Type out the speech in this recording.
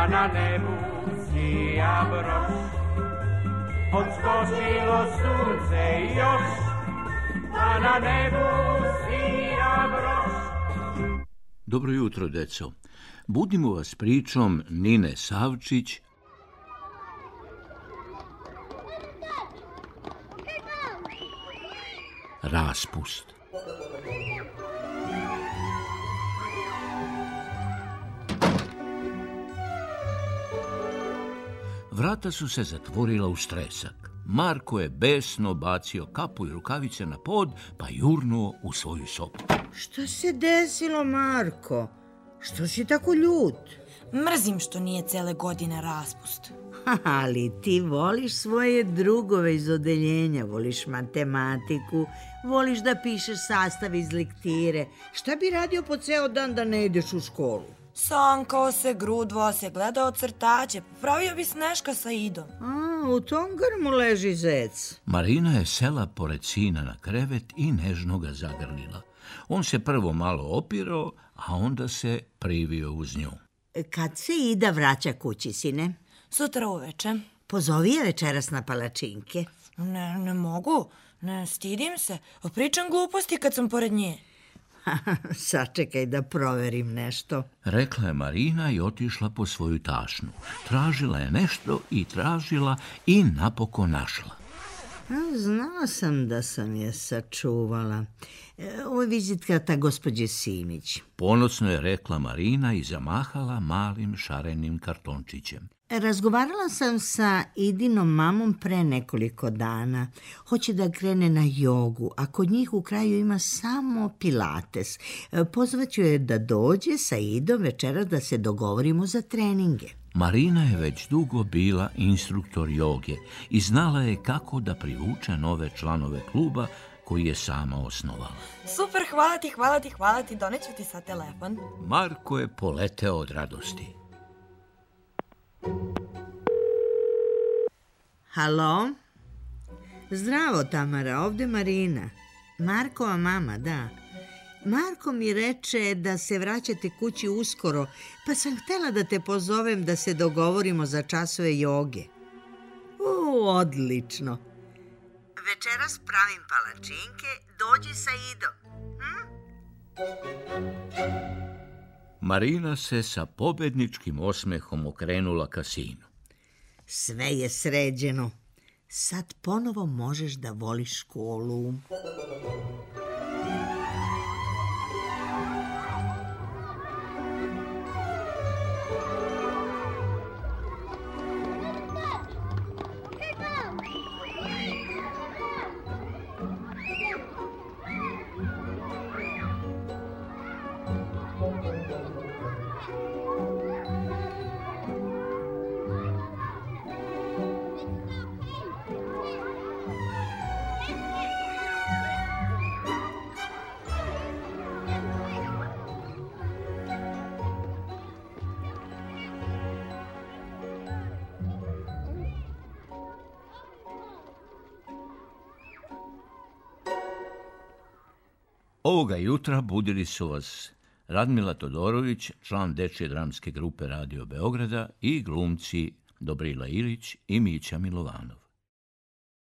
pa na nebu sija broš. Odskočilo sunce još, pa na nebu sija broš. Dobro jutro, deco. Budimo vas pričom Nine Savčić Raspust. Vrata su se zatvorila u stresak. Marko je besno bacio kapu i rukavice na pod, pa jurnuo u svoju sobu. Šta se desilo, Marko? Što si tako ljut? Mrzim što nije cele godine raspust. Ali ti voliš svoje drugove iz odeljenja, voliš matematiku, voliš da pišeš sastav iz lektire. Šta bi radio po ceo dan da ne ideš u školu? Sankao se, grudvao se, gledao crtaće, pravio bi Sneška sa Idom. U tom grmu leži zec. Marina je sela pored sina na krevet i nežno ga zagrlila. On se prvo malo opirao, a onda se privio uz nju. Kad se Ida vraća kući, sine? Sutra uveče. Pozovi je večeras na palačinke. Ne mogu, ne stidim se. Pričam gluposti kad sam pored nje. Sačekaj da proverim nešto. Rekla je Marina i otišla po svoju tašnu. Tražila je nešto i tražila i napokon našla. Znala sam da sam je sačuvala. Ovo je vizitkarta gospođe Simić. Ponosno je rekla Marina i zamahala malim šarenim kartončićem. Razgovarala sam sa Idinom mamom pre nekoliko dana. Hoće da krene na jogu, a kod njih u kraju ima samo pilates. Pozvaću je da dođe sa Idom večeras da se dogovorimo za treninge. Marina je već dugo bila instruktor joge i znala je kako da privuče nove članove kluba koji je sama osnovala. Super, hvala ti, doneću ti sad telefon. Marko je poleteo od radosti. Halo? Zdravo, Tamara, ovde Marina. Markova mama, da. Marko mi reče da se vraćate kući uskoro, pa sam htela da te pozovem da se dogovorimo za časove joge. Odlično. Večeras pravim palačinke, dođi sa Idom. Marina se sa pobedničkim osmehom okrenula ka sinu. Sve je sređeno. Sad ponovo možeš da voliš školu. Ovoga jutra budili su vas Radmila Todorović, član dečje dramske grupe Radio Beograda, i glumci Dobrila Ilić i Mića Milovanov.